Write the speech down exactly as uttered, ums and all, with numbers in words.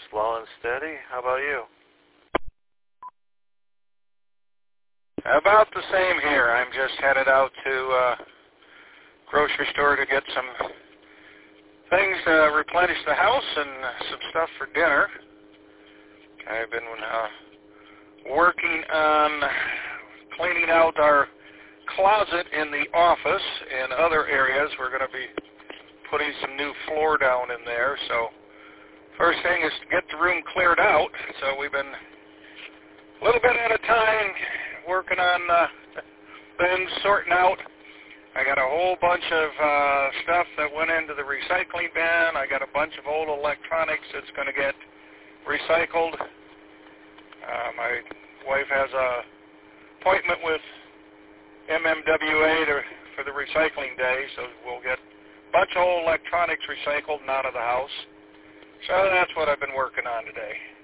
Slow and steady. How about you? About the same here. I'm just headed out to uh, grocery store to get some things to replenish the house and some stuff for dinner. I've been uh, working on cleaning out our closet in the office and other areas. We're going to be putting some new floor down in there. So first thing is to get the room cleared out. So we've been a little bit at a time working on uh, things, sorting out. I got a whole bunch of uh, stuff that went into the recycling bin. I got a bunch of old electronics that's going to get recycled. Uh, my wife has a appointment with M M W A to, for the recycling day, so we'll get a bunch of old electronics recycled and out of the house. So that's what I've been working on today.